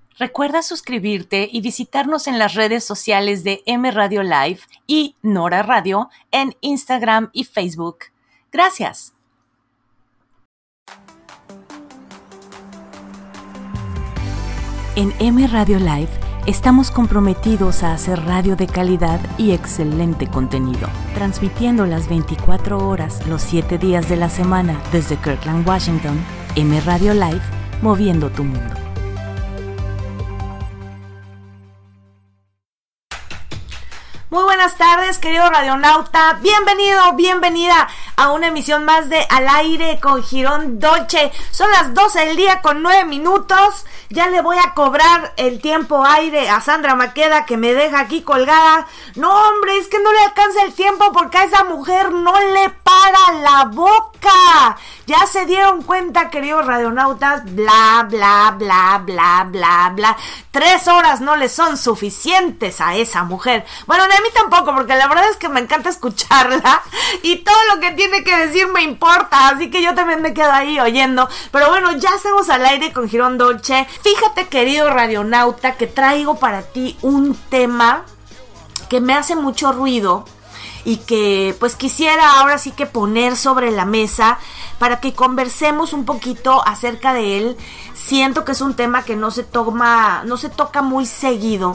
Recuerda suscribirte y visitarnos en las redes sociales de M Radio Live y Nora Radio en Instagram y Facebook. Gracias. En M Radio Live estamos comprometidos a hacer radio de calidad y excelente contenido, transmitiendo las 24 horas, los 7 días de la semana desde Kirkland, Washington. M Radio Live, moviendo tu mundo. Muy buenas tardes, querido radionauta. Bienvenido, bienvenida a una emisión más de Al Aire con Girón Dolce. Son las 12 del día con 9 minutos. Ya le voy a cobrar el tiempo aire a Sandra Maqueda, que me deja aquí colgada. No, hombre, es que no le alcanza el tiempo porque a esa mujer no le para la boca. Ya se dieron cuenta, queridos radionautas. Bla, bla, bla, bla, bla, bla. 3 horas no le son suficientes a esa mujer. Bueno, a mí tampoco, porque la verdad es que me encanta escucharla y todo lo que tiene que decir me importa, así que yo también me quedo ahí oyendo. Pero bueno, ya estamos al aire con Girón Dolce. Fíjate, querido radionauta, que traigo para ti un tema que me hace mucho ruido y que pues quisiera ahora sí que poner sobre la mesa para que conversemos un poquito acerca de él. Siento que es un tema que no se toca muy seguido.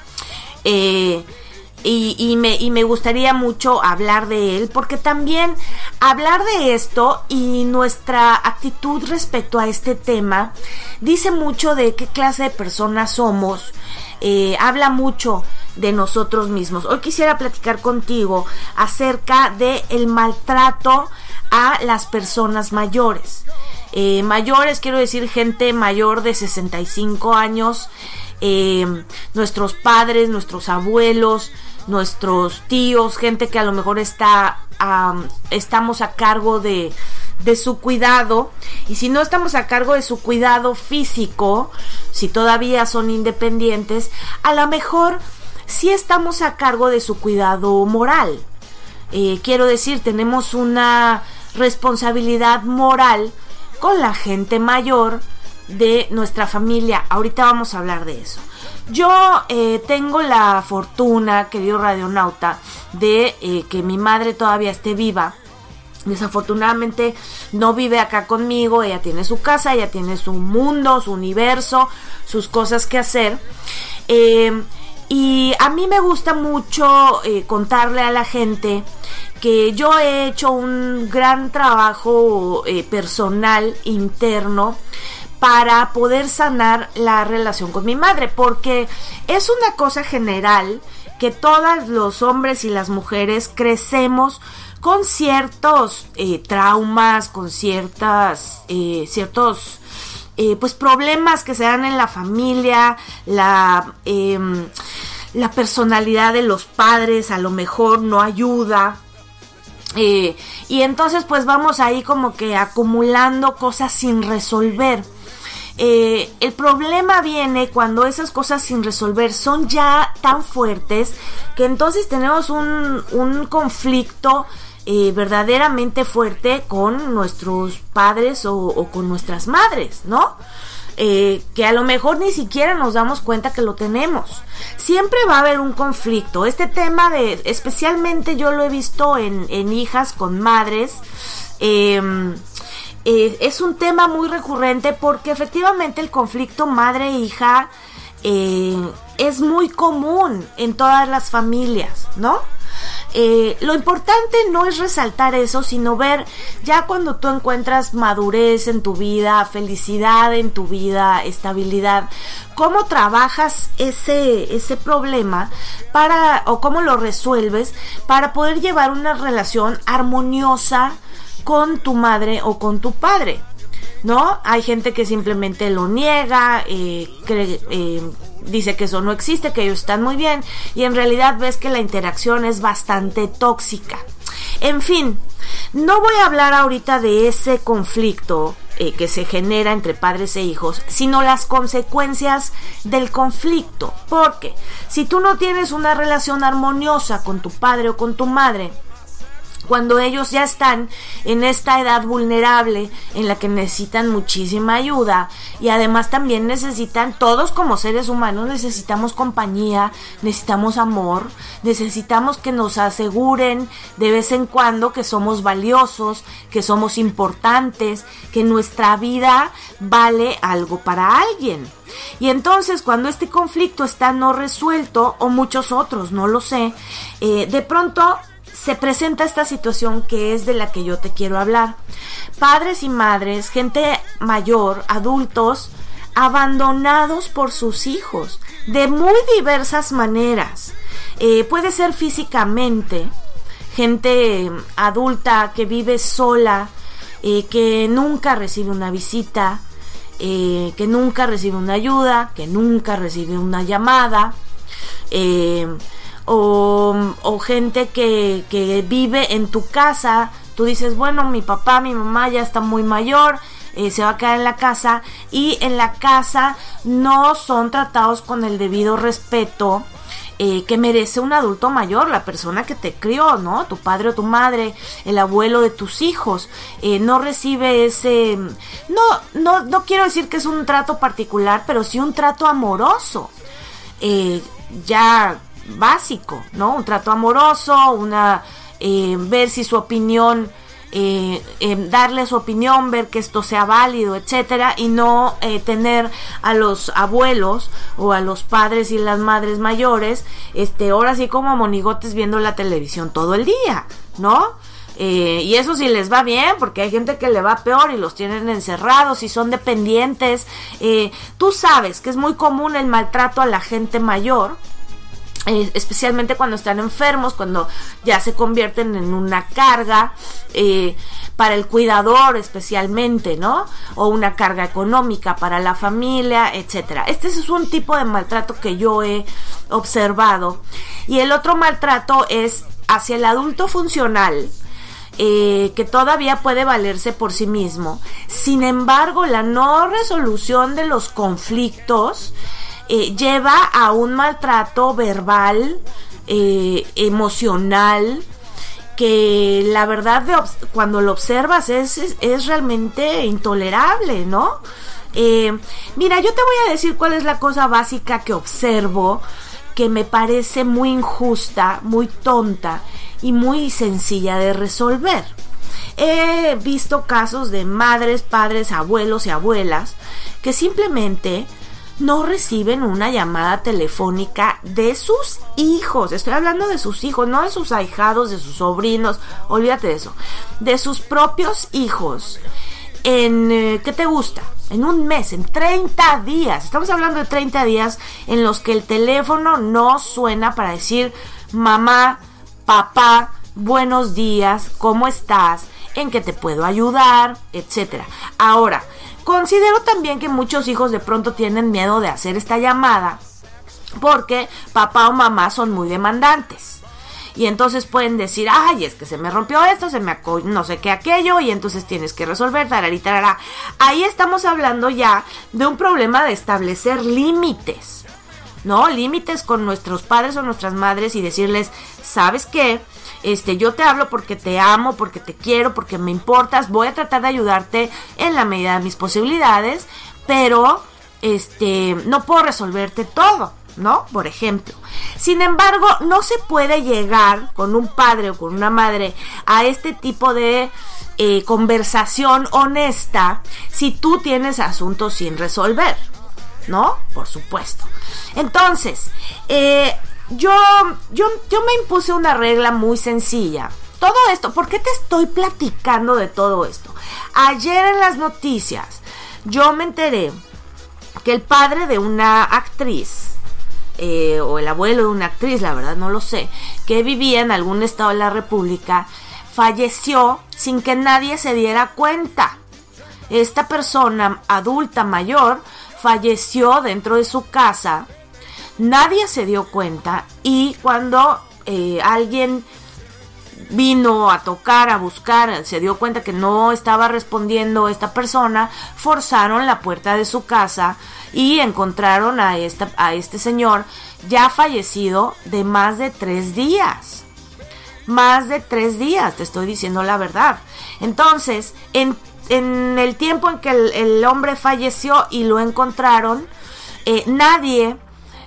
Y me gustaría mucho hablar de él, porque también hablar de esto y nuestra actitud respecto a este tema dice mucho de qué clase de personas somos, habla mucho de nosotros mismos. Hoy quisiera platicar contigo acerca de el maltrato a las personas mayores. Mayores, quiero decir gente mayor de 65 años, nuestros padres, nuestros abuelos, nuestros tíos, gente que a lo mejor estamos a cargo de su cuidado, y si no estamos a cargo de su cuidado físico, si todavía son independientes, a lo mejor sí estamos a cargo de su cuidado moral. Quiero decir, tenemos una responsabilidad moral con la gente mayor de nuestra familia. Ahorita vamos a hablar de eso. Yo tengo la fortuna, querido radionauta, de que mi madre todavía esté viva. Desafortunadamente no vive acá conmigo. Ella tiene su casa, ella tiene su mundo, su universo, sus cosas que hacer. Y a mí me gusta mucho contarle a la gente que yo he hecho un gran trabajo personal, interno, para poder sanar la relación con mi madre, porque es una cosa general que todos los hombres y las mujeres crecemos con ciertos traumas, con ciertos pues problemas que se dan en la familia, la personalidad de los padres a lo mejor no ayuda. Y entonces pues vamos ahí como que acumulando cosas sin resolver. El problema viene cuando esas cosas sin resolver son ya tan fuertes que entonces tenemos un conflicto verdaderamente fuerte con nuestros padres o con nuestras madres, ¿no? Que a lo mejor ni siquiera nos damos cuenta que lo tenemos. Siempre va a haber un conflicto. Este tema especialmente yo lo he visto en hijas con madres. Es un tema muy recurrente porque efectivamente el conflicto madre-hija es muy común en todas las familias, ¿no? Lo importante no es resaltar eso, sino ver ya cuando tú encuentras madurez en tu vida, felicidad en tu vida, estabilidad, cómo trabajas ese problema o cómo lo resuelves para poder llevar una relación armoniosa con tu madre o con tu padre, ¿no? Hay gente que simplemente lo niega, dice que eso no existe, que ellos están muy bien, y en realidad ves que la interacción es bastante tóxica. En fin, no voy a hablar ahorita de ese conflicto que se genera entre padres e hijos, sino las consecuencias del conflicto, porque si tú no tienes una relación armoniosa con tu padre o con tu madre, cuando ellos ya están en esta edad vulnerable en la que necesitan muchísima ayuda y además también necesitan, todos como seres humanos necesitamos compañía, necesitamos amor, necesitamos que nos aseguren de vez en cuando que somos valiosos, que somos importantes, que nuestra vida vale algo para alguien. Y entonces cuando este conflicto está no resuelto, o muchos otros, no lo sé, de pronto se presenta esta situación que es de la que yo te quiero hablar. Padres y madres, gente mayor, adultos, abandonados por sus hijos de muy diversas maneras. Puede ser físicamente, gente adulta que vive sola, que nunca recibe una visita, que nunca recibe una ayuda, que nunca recibe una llamada, o gente que vive en tu casa. Tú dices, bueno, mi papá, mi mamá ya está muy mayor, se va a quedar en la casa, y en la casa no son tratados con el debido respeto que merece un adulto mayor, la persona que te crió, ¿no? Tu padre o tu madre, el abuelo de tus hijos, no recibe ese, no quiero decir que es un trato particular, pero sí un trato amoroso, ya básico, ¿no? Un trato amoroso, ver si su opinión, darle su opinión, ver que esto sea válido, etcétera, y no tener a los abuelos o a los padres y las madres mayores, ahora sí como monigotes viendo la televisión todo el día, ¿no? Y eso sí les va bien, porque hay gente que le va peor y los tienen encerrados y son dependientes. Tú sabes que es muy común el maltrato a la gente mayor, especialmente cuando están enfermos, cuando ya se convierten en una carga para el cuidador especialmente, ¿no? O una carga económica para la familia, etcétera. Este es un tipo de maltrato que yo he observado. Y el otro maltrato es hacia el adulto funcional, que todavía puede valerse por sí mismo. Sin embargo, la no resolución de los conflictos lleva a un maltrato verbal, emocional, que la verdad cuando lo observas es realmente intolerable, ¿no? Mira, yo te voy a decir cuál es la cosa básica que observo, que me parece muy injusta, muy tonta y muy sencilla de resolver. He visto casos de madres, padres, abuelos y abuelas que simplemente no reciben una llamada telefónica de sus hijos. Estoy hablando de sus hijos, no de sus ahijados, de sus sobrinos, olvídate de eso, de sus propios hijos. ¿Qué te gusta? En un mes, en 30 días. Estamos hablando de 30 días en los que el teléfono no suena para decir: mamá, papá, buenos días, ¿cómo estás? ¿En qué te puedo ayudar? Etcétera. Ahora, considero también que muchos hijos de pronto tienen miedo de hacer esta llamada porque papá o mamá son muy demandantes. Y entonces pueden decir: ay, es que se me rompió esto, no sé qué aquello, y entonces tienes que resolver, tararí, tarará. Ahí estamos hablando ya de un problema de establecer límites, ¿no? Límites con nuestros padres o nuestras madres y decirles: ¿sabes qué? Yo te hablo porque te amo, porque te quiero, porque me importas, voy a tratar de ayudarte en la medida de mis posibilidades, pero no puedo resolverte todo, ¿no? Por ejemplo. Sin embargo, no se puede llegar con un padre o con una madre a este tipo de conversación honesta si tú tienes asuntos sin resolver, ¿no? Por supuesto. Entonces, yo me impuse una regla muy sencilla. Todo esto, ¿por qué te estoy platicando de todo esto? Ayer en las noticias yo me enteré que el padre de una actriz, o el abuelo de una actriz, la verdad no lo sé, que vivía en algún estado de la República, falleció sin que nadie se diera cuenta. Esta persona adulta mayor falleció dentro de su casa, nadie se dio cuenta, y cuando alguien vino a tocar, a buscar, se dio cuenta que no estaba respondiendo esta persona, forzaron la puerta de su casa y encontraron a este señor ya fallecido de más de 3 días. más de 3 días, te estoy diciendo la verdad. Entonces, en el tiempo en que el hombre falleció y lo encontraron, nadie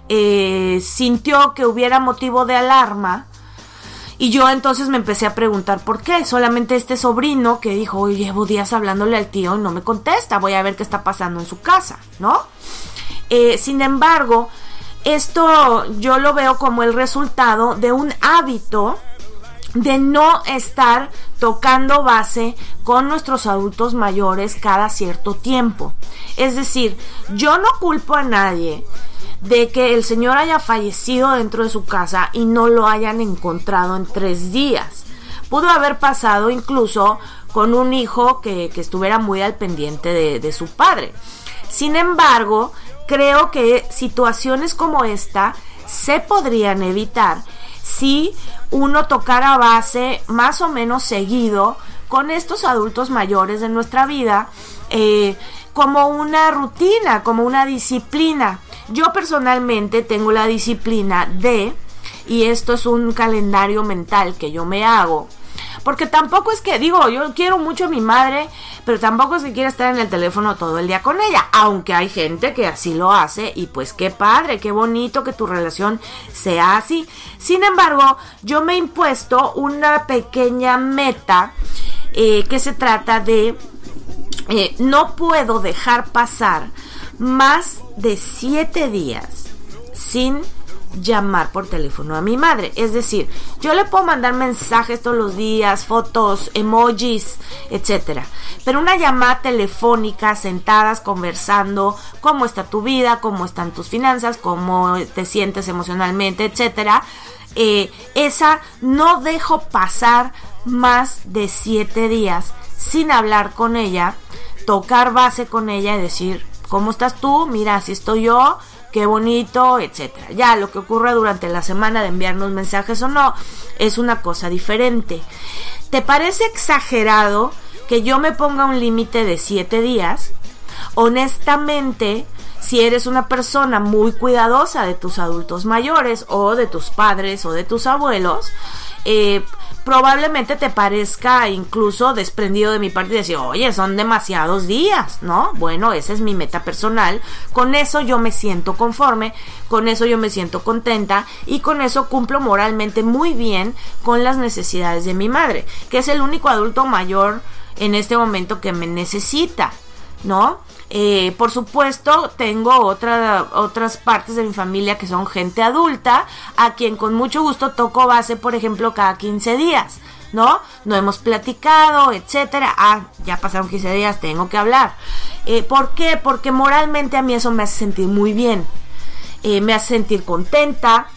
sintió que hubiera motivo de alarma. Y yo entonces me empecé a preguntar por qué. Solamente este sobrino que dijo, oye, llevo días hablándole al tío y no me contesta, voy a ver qué está pasando en su casa, ¿no? Sin embargo, esto yo lo veo como el resultado de un hábito de no estar tocando base con nuestros adultos mayores cada cierto tiempo. Es decir, yo no culpo a nadie de que el señor haya fallecido dentro de su casa y no lo hayan encontrado en 3 días. Pudo haber pasado incluso con un hijo que estuviera muy al pendiente de su padre. Sin embargo, creo que situaciones como esta se podrían evitar si uno tocara base más o menos seguido con estos adultos mayores de nuestra vida, como una rutina, como una disciplina. Yo personalmente tengo la disciplina y esto es un calendario mental que yo me hago, porque tampoco es que, digo, yo quiero mucho a mi madre, pero tampoco es que quiera estar en el teléfono todo el día con ella, aunque hay gente que así lo hace, y pues qué padre, qué bonito que tu relación sea así. Sin embargo, yo me he impuesto una pequeña meta, que se trata de no puedo dejar pasar más de 7 días sin llamar por teléfono a mi madre. Es decir, yo le puedo mandar mensajes todos los días, fotos, emojis, etcétera, pero una llamada telefónica, sentadas, conversando, cómo está tu vida, cómo están tus finanzas, cómo te sientes emocionalmente, etcétera, esa no dejo pasar más de 7 días sin hablar con ella, tocar base con ella y decir, ¿cómo estás tú? Mira, así estoy yo, qué bonito, etcétera. Ya lo que ocurre durante la semana de enviarnos mensajes o no es una cosa diferente. ¿Te parece exagerado que yo me ponga un límite de 7 días? Honestamente, si eres una persona muy cuidadosa de tus adultos mayores o de tus padres o de tus abuelos, probablemente te parezca incluso desprendido de mi parte y decir, oye, son demasiados días, ¿no? Bueno, esa es mi meta personal, con eso yo me siento conforme, con eso yo me siento contenta y con eso cumplo moralmente muy bien con las necesidades de mi madre, que es el único adulto mayor en este momento que me necesita, ¿no? Por supuesto, tengo otras partes de mi familia que son gente adulta, a quien con mucho gusto toco base, por ejemplo, cada 15 días, ¿no? No hemos platicado, etcétera. Ya pasaron 15 días, tengo que hablar. ¿Por qué? Porque moralmente a mí eso me hace sentir muy bien. Me hace sentir contenta,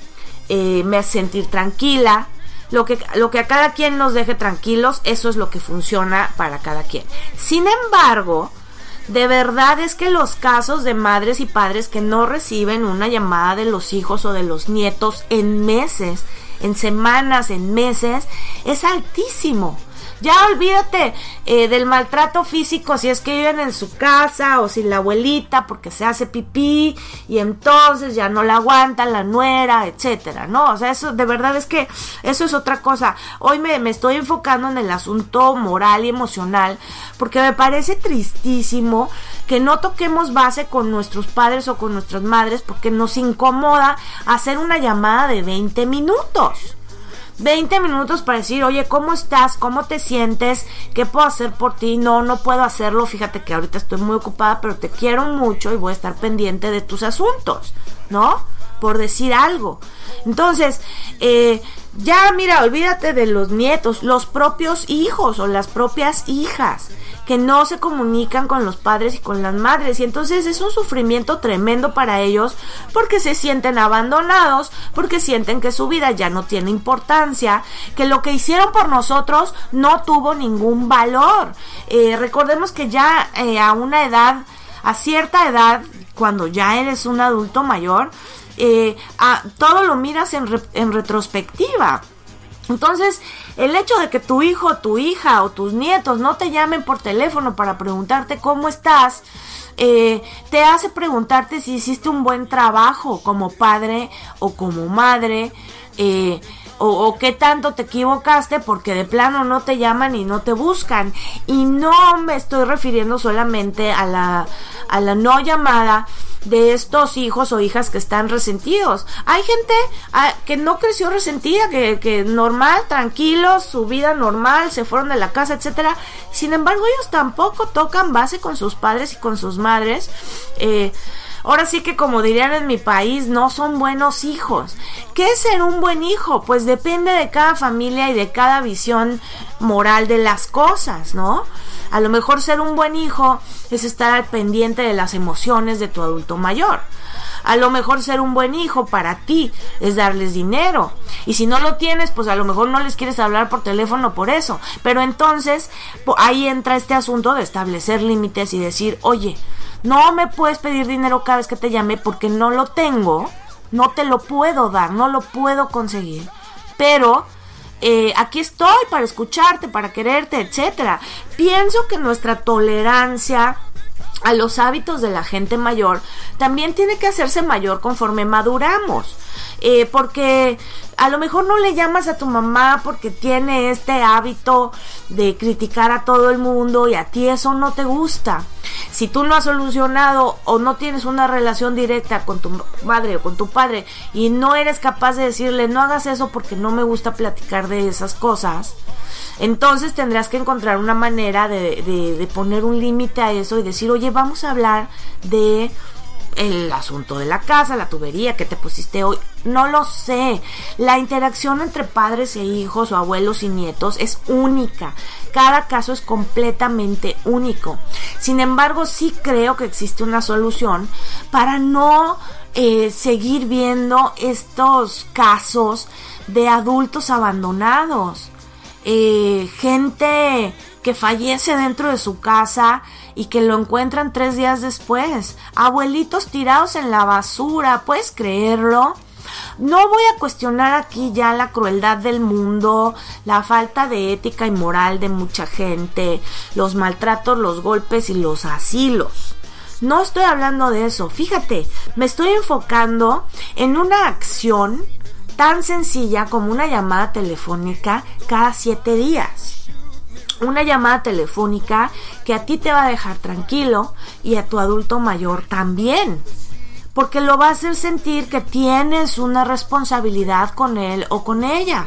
me hace sentir tranquila. Lo que a cada quien nos deje tranquilos, eso es lo que funciona para cada quien. Sin embargo, de verdad es que los casos de madres y padres que no reciben una llamada de los hijos o de los nietos en meses, en semanas, en meses, es altísimo. Ya olvídate del maltrato físico si es que viven en su casa o si la abuelita porque se hace pipí y entonces ya no la aguanta la nuera, etcétera, ¿no? O sea, eso de verdad es que eso es otra cosa. Hoy me estoy enfocando en el asunto moral y emocional porque me parece tristísimo que no toquemos base con nuestros padres o con nuestras madres porque nos incomoda hacer una llamada de 20 minutos. 20 minutos para decir, oye, ¿cómo estás? ¿Cómo te sientes? ¿Qué puedo hacer por ti? No puedo hacerlo. Fíjate que ahorita estoy muy ocupada, pero te quiero mucho y voy a estar pendiente de tus asuntos, ¿no? Por decir algo. Entonces, ya mira, olvídate de los nietos, los propios hijos o las propias hijas que no se comunican con los padres y con las madres, y entonces es un sufrimiento tremendo para ellos porque se sienten abandonados, porque sienten que su vida ya no tiene importancia, que lo que hicieron por nosotros no tuvo ningún valor. Recordemos que ya a cierta edad, cuando ya eres un adulto mayor, todo lo miras en retrospectiva. Entonces, el hecho de que tu hijo, tu hija o tus nietos no te llamen por teléfono para preguntarte cómo estás, te hace preguntarte si hiciste un buen trabajo como padre o como madre, o qué tanto te equivocaste porque de plano no te llaman y no te buscan. Y no me estoy refiriendo solamente a la no llamada de estos hijos o hijas que están resentidos. Hay gente que no creció resentida, que normal, tranquilos, su vida normal, se fueron de la casa, etcétera. Sin embargo, ellos tampoco tocan base con sus padres y con sus madres. Ahora sí que, como dirían en mi país, no son buenos hijos. ¿Qué es ser un buen hijo? Pues depende de cada familia y de cada visión moral de las cosas, ¿no? A lo mejor ser un buen hijo es estar al pendiente de las emociones de tu adulto mayor. A lo mejor ser un buen hijo para ti es darles dinero. Y si no lo tienes, pues a lo mejor no les quieres hablar por teléfono por eso. Pero entonces, ahí entra este asunto de establecer límites y decir, oye, no me puedes pedir dinero cada vez que te llame porque no lo tengo, no te lo puedo dar, no lo puedo conseguir. Pero aquí estoy para escucharte, para quererte, etcétera. Pienso que nuestra tolerancia a los hábitos de la gente mayor también tiene que hacerse mayor conforme maduramos. Porque a lo mejor no le llamas a tu mamá porque tiene este hábito de criticar a todo el mundo y a ti eso no te gusta. Si tú no has solucionado o no tienes una relación directa con tu madre o con tu padre y no eres capaz de decirle no hagas eso porque no me gusta platicar de esas cosas, entonces tendrás que encontrar una manera de poner un límite a eso y decir, oye, vamos a hablar de el asunto de la casa, la tubería que te pusiste hoy, no lo sé. La interacción entre padres e hijos o abuelos y nietos es única. Cada caso es completamente único. Sin embargo, sí creo que existe una solución para no seguir viendo estos casos de adultos abandonados. Gente que fallece dentro de su casa y que lo encuentran 3 días después. Abuelitos tirados en la basura, ¿puedes creerlo? No voy a cuestionar aquí ya la crueldad del mundo, la falta de ética y moral de mucha gente, los maltratos, los golpes y los asilos. No estoy hablando de eso. Fíjate, me estoy enfocando en una acción tan sencilla como una llamada telefónica cada 7 días. Una llamada telefónica que a ti te va a dejar tranquilo y a tu adulto mayor también, porque lo va a hacer sentir que tienes una responsabilidad con él o con ella.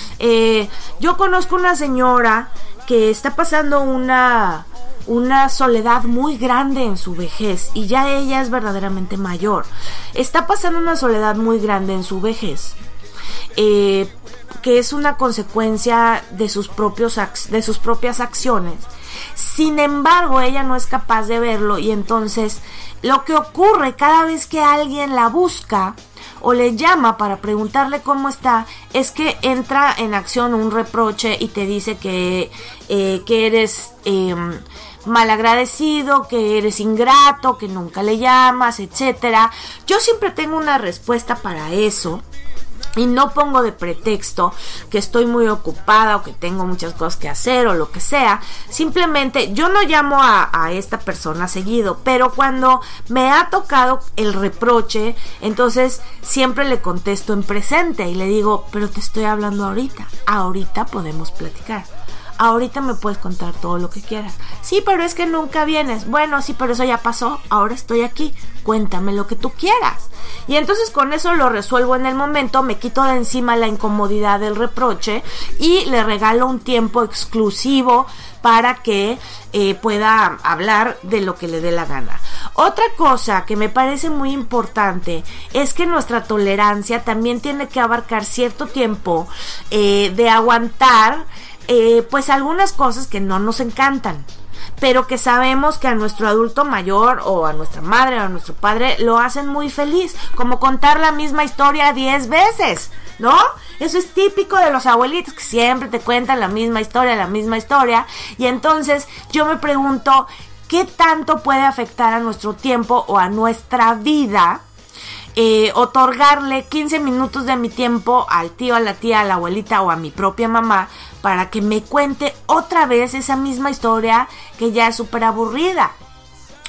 Yo conozco una señora que está pasando una soledad muy grande en su vejez y ya ella es verdaderamente mayor. Está pasando una soledad muy grande en su vejez. Que es una consecuencia de sus propias acciones. Sin embargo, ella no es capaz de verlo y entonces lo que ocurre cada vez que alguien la busca o le llama para preguntarle cómo está, es que entra en acción un reproche y te dice que eres malagradecido, que eres ingrato, que nunca le llamas, etcétera. Yo siempre tengo una respuesta para eso. Y no pongo de pretexto que estoy muy ocupada o que tengo muchas cosas que hacer o lo que sea. Simplemente yo no llamo a esta persona seguido, pero cuando me ha tocado el reproche, entonces siempre le contesto en presente y le digo, pero te estoy hablando ahorita. Ahorita podemos platicar. Ahorita me puedes contar todo lo que quieras. Sí, pero es que nunca vienes. Bueno, sí, pero eso ya pasó. Ahora estoy aquí. Cuéntame lo que tú quieras. Y entonces con eso lo resuelvo en el momento. Me quito de encima la incomodidad del reproche y le regalo un tiempo exclusivo para que pueda hablar de lo que le dé la gana. Otra cosa que me parece muy importante es que nuestra tolerancia también tiene que abarcar cierto tiempo de aguantar pues algunas cosas que no nos encantan, pero que sabemos que a nuestro adulto mayor o a nuestra madre o a nuestro padre lo hacen muy feliz, como contar la misma historia 10 veces, ¿no? Eso es típico de los abuelitos que siempre te cuentan la misma historia, y entonces yo me pregunto, ¿qué tanto puede afectar a nuestro tiempo o a nuestra vida otorgarle 15 minutos de mi tiempo al tío, a la tía, a la abuelita o a mi propia mamá para que me cuente otra vez esa misma historia que ya es súper aburrida?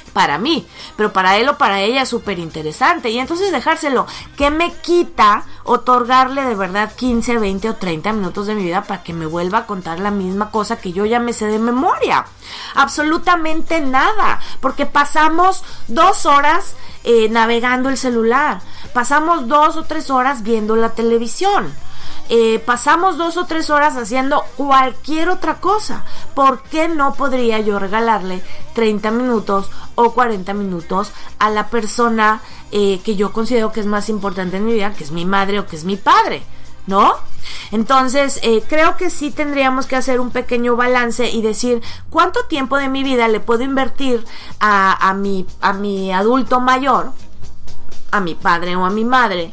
para mí, pero para él o para ella es súper interesante. Y entonces dejárselo, ¿qué me quita otorgarle de verdad 15, 20 o 30 minutos de mi vida para que me vuelva a contar la misma cosa que yo ya me sé de memoria? Absolutamente nada, porque pasamos 2 horas navegando el celular, pasamos 2 o 3 horas viendo la televisión. Pasamos 2 o 3 horas haciendo cualquier otra cosa. ¿Por qué no podría yo regalarle 30 minutos o 40 minutos a la persona que yo considero que es más importante en mi vida, que es mi madre o que es mi padre, ¿no? Entonces creo que sí tendríamos que hacer un pequeño balance y decir cuánto tiempo de mi vida le puedo invertir a mi adulto mayor, a mi padre o a mi madre,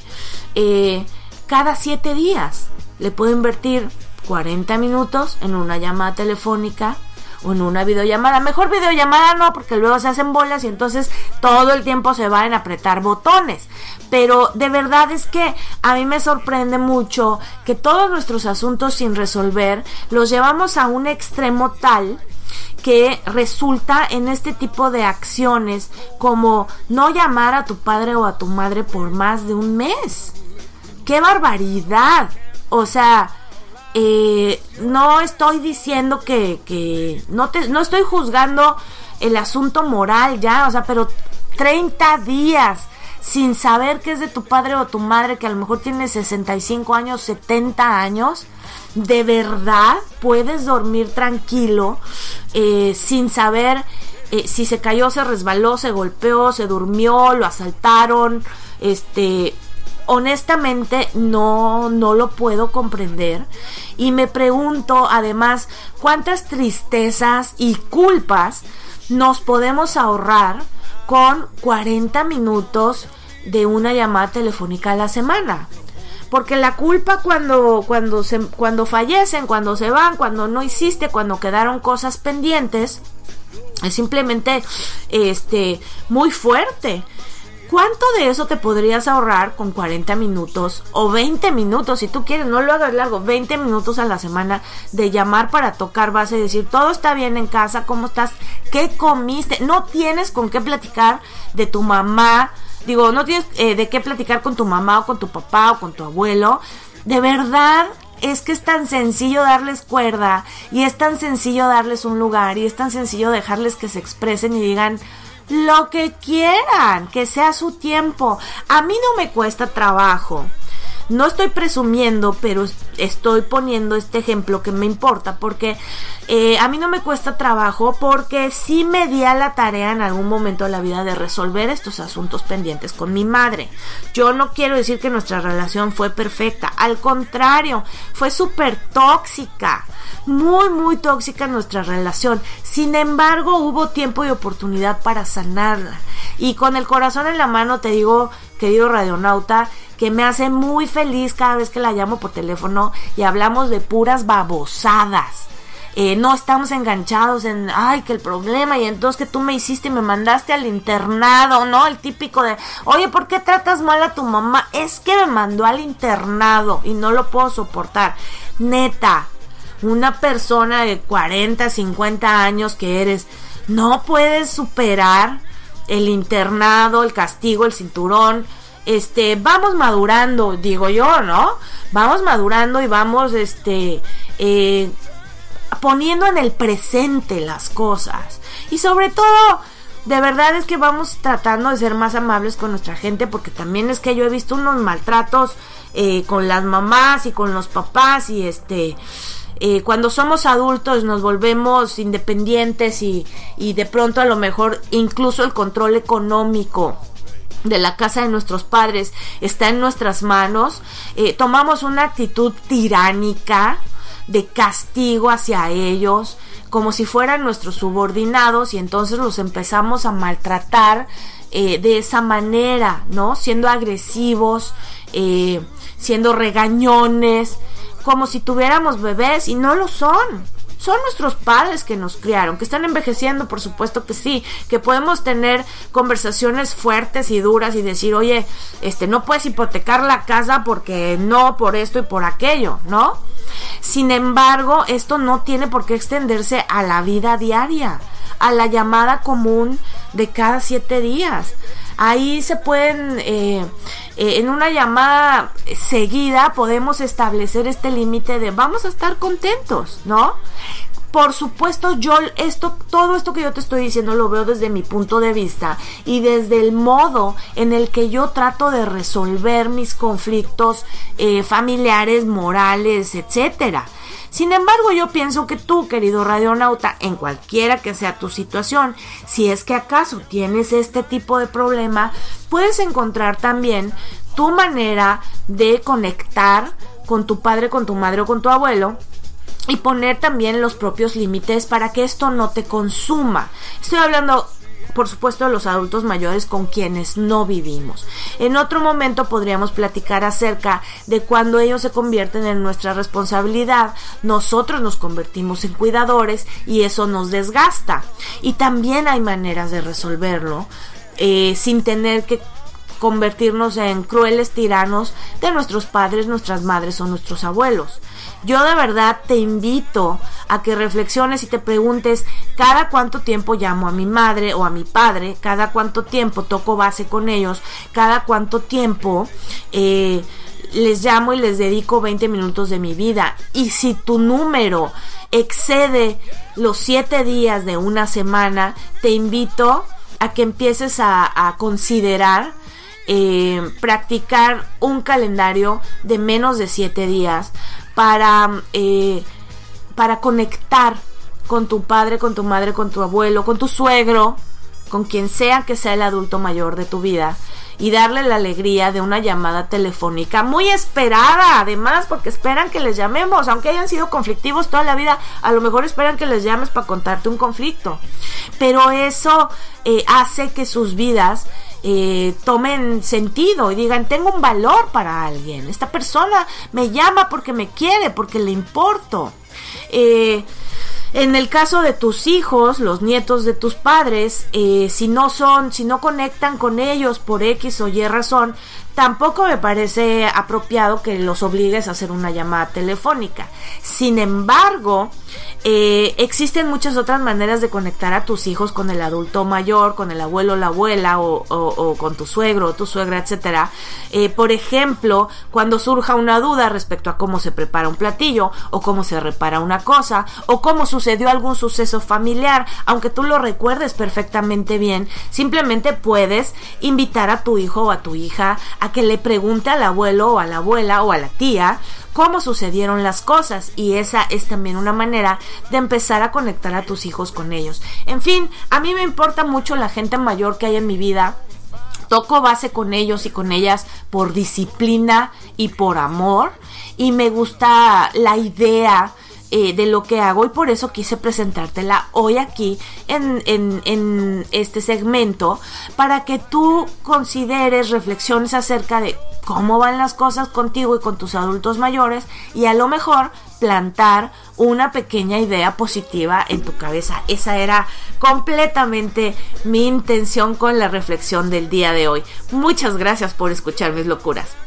cada 7 días. Le puedo invertir 40 minutos en una llamada telefónica o en una videollamada. Mejor videollamada no, porque luego se hacen bolas y entonces todo el tiempo se va en apretar botones. Pero de verdad es que a mí me sorprende mucho que todos nuestros asuntos sin resolver los llevamos a un extremo tal que resulta en este tipo de acciones como no llamar a tu padre o a tu madre por más de un mes. ¡Qué barbaridad! O sea, no estoy diciendo que no estoy juzgando el asunto moral ya, o sea, pero 30 días sin saber qué es de tu padre o tu madre, que a lo mejor tiene 65 años, 70 años, ¿de verdad puedes dormir tranquilo sin saber si se cayó, se resbaló, se golpeó, se durmió, lo asaltaron? Honestamente no lo puedo comprender y me pregunto además cuántas tristezas y culpas nos podemos ahorrar con 40 minutos de una llamada telefónica a la semana. Porque la culpa cuando fallecen, cuando se van, cuando no hiciste, cuando quedaron cosas pendientes, es simplemente muy fuerte. ¿Cuánto de eso te podrías ahorrar con 40 minutos o 20 minutos? Si tú quieres, no lo hagas largo, 20 minutos a la semana de llamar para tocar base y decir, todo está bien en casa, ¿cómo estás? ¿Qué comiste? No tienes con qué platicar de tu mamá, no tienes de qué platicar con tu mamá o con tu papá o con tu abuelo. De verdad, es que es tan sencillo darles cuerda y es tan sencillo darles un lugar y es tan sencillo dejarles que se expresen y digan lo que quieran, que sea su tiempo. A mí no me cuesta trabajo. No estoy presumiendo, pero estoy poniendo este ejemplo que me importa, porque a mí no me cuesta trabajo, porque sí me di a la tarea en algún momento de la vida de resolver estos asuntos pendientes con mi madre. Yo no quiero decir que nuestra relación fue perfecta, al contrario, fue súper tóxica, muy muy tóxica nuestra relación. Sin embargo, hubo tiempo y oportunidad para sanarla, y con el corazón en la mano te digo, querido radionauta, que me hace muy feliz cada vez que la llamo por teléfono y hablamos de puras babosadas. No estamos enganchados en, ay, que el problema, y entonces que tú me hiciste y me mandaste al internado, ¿no? El típico de, oye, ¿por qué tratas mal a tu mamá? Es que me mandó al internado y no lo puedo soportar. Neta, una persona de 40, 50 años que eres, no puedes superar el internado, el castigo, el cinturón. Vamos madurando, digo yo, ¿no? Vamos madurando y vamos, poniendo en el presente las cosas. Y sobre todo, de verdad es que vamos tratando de ser más amables con nuestra gente, porque también es que yo he visto unos maltratos con las mamás y con los papás, y cuando somos adultos nos volvemos independientes y de pronto a lo mejor incluso el control económico de la casa de nuestros padres está en nuestras manos, tomamos una actitud tiránica de castigo hacia ellos, como si fueran nuestros subordinados, y entonces los empezamos a maltratar de esa manera, ¿no? Siendo agresivos, siendo regañones, como si tuviéramos bebés, y no lo son. son nuestros padres que nos criaron, que están envejeciendo, por supuesto que sí, que podemos tener conversaciones fuertes y duras y decir, oye, no puedes hipotecar la casa porque no, por esto y por aquello, ¿no? Sin embargo, esto no tiene por qué extenderse a la vida diaria, a la llamada común de cada 7 días. Ahí se pueden, en una llamada seguida podemos establecer este límite de vamos a estar contentos, ¿no? Por supuesto, todo esto que yo te estoy diciendo lo veo desde mi punto de vista y desde el modo en el que yo trato de resolver mis conflictos familiares, morales, etcétera. Sin embargo, yo pienso que tú, querido radionauta, en cualquiera que sea tu situación, si es que acaso tienes este tipo de problema, puedes encontrar también tu manera de conectar con tu padre, con tu madre o con tu abuelo, y poner también los propios límites para que esto no te consuma. Estoy hablando, por supuesto, de los adultos mayores con quienes no vivimos. En otro momento podríamos platicar acerca de cuando ellos se convierten en nuestra responsabilidad. Nosotros nos convertimos en cuidadores y eso nos desgasta. Y también hay maneras de resolverlo sin tener que convertirnos en crueles tiranos de nuestros padres, nuestras madres o nuestros abuelos. Yo de verdad te invito a que reflexiones y te preguntes cada cuánto tiempo llamo a mi madre o a mi padre, cada cuánto tiempo toco base con ellos, cada cuánto tiempo les llamo y les dedico 20 minutos de mi vida. Y si tu número excede los 7 días de una semana, te invito a que empieces a considerar practicar un calendario de menos de 7 días para conectar con tu padre, con tu madre, con tu abuelo, con tu suegro, con quien sea que sea el adulto mayor de tu vida, y darle la alegría de una llamada telefónica muy esperada, además, porque esperan que les llamemos, aunque hayan sido conflictivos toda la vida, a lo mejor esperan que les llames para contarte un conflicto, pero eso hace que sus vidas tomen sentido y digan, tengo un valor para alguien, esta persona me llama porque me quiere, porque le importo. En el caso de tus hijos, los nietos de tus padres, si no conectan con ellos por X o Y razón, tampoco me parece apropiado que los obligues a hacer una llamada telefónica. Sin embargo, existen muchas otras maneras de conectar a tus hijos con el adulto mayor, con el abuelo o la abuela, o con tu suegro o tu suegra, etcétera. Por ejemplo, cuando surja una duda respecto a cómo se prepara un platillo, o cómo se repara una cosa, o cómo sucedió algún suceso familiar, aunque tú lo recuerdes perfectamente bien, simplemente puedes invitar a tu hijo o a tu hija a que le pregunte al abuelo o a la abuela o a la tía cómo sucedieron las cosas, y esa es también una manera de empezar a conectar a tus hijos con ellos. En fin, a mí me importa mucho la gente mayor que hay en mi vida. Toco base con ellos y con ellas por disciplina y por amor, y me gusta la idea de lo que hago, y por eso quise presentártela hoy aquí en este segmento, para que tú consideres, reflexiones acerca de cómo van las cosas contigo y con tus adultos mayores, y a lo mejor plantar una pequeña idea positiva en tu cabeza. Esa era completamente mi intención con la reflexión del día de hoy. Muchas gracias por escuchar mis locuras.